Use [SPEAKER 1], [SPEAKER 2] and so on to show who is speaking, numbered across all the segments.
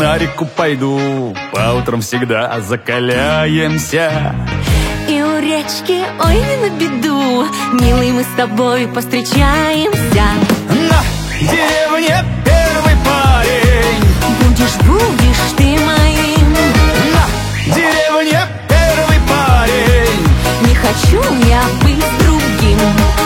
[SPEAKER 1] на реку пойду, по утрам всегда закаляемся.
[SPEAKER 2] И у речки, ой, не на беду, милый, мы с тобой повстречаемся.
[SPEAKER 1] На деревне первый парень,
[SPEAKER 2] Будешь ты моим.
[SPEAKER 1] на деревне первый парень.
[SPEAKER 2] Не хочу я быть другим.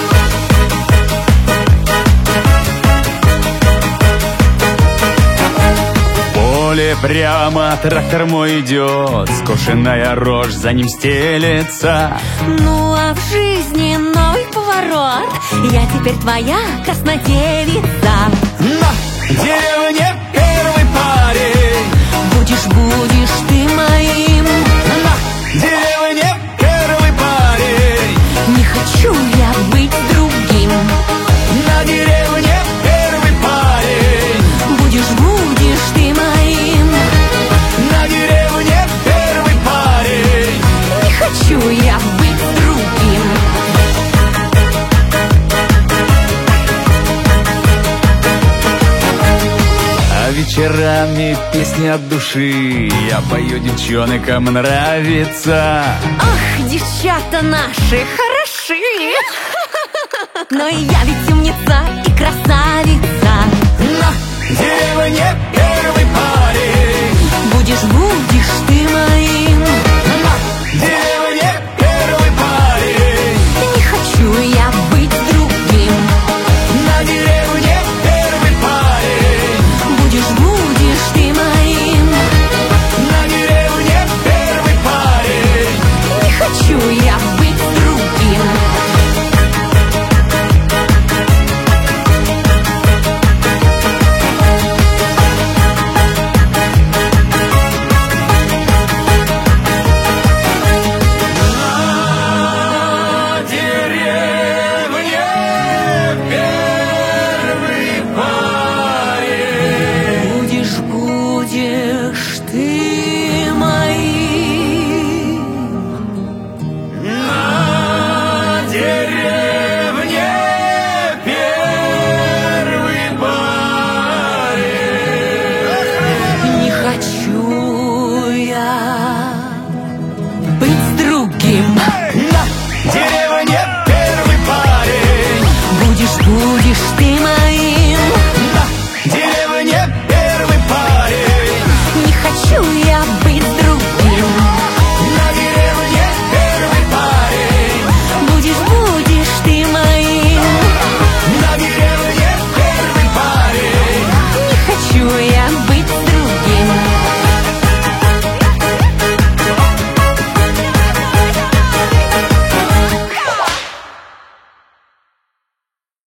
[SPEAKER 1] Поле прямо, трактор мой идет, скошенная рожь за ним стелется.
[SPEAKER 2] Ну а в жизни новый поворот, я теперь твоя краснодевица.
[SPEAKER 1] На деревне первый парень,
[SPEAKER 2] Будешь ты моим.
[SPEAKER 1] на деревне первый парень.
[SPEAKER 2] Не хочу я быть другим.
[SPEAKER 1] На деревне первый парень,
[SPEAKER 2] Будешь ты моим.
[SPEAKER 1] на деревне первый парень.
[SPEAKER 2] Не хочу я быть другим.
[SPEAKER 1] А вечерами песни от души я пою, девчонкам нравится.
[SPEAKER 2] Ах, девчата наши хороши. Но и я ведь умница и красавица.
[SPEAKER 1] На деревне первый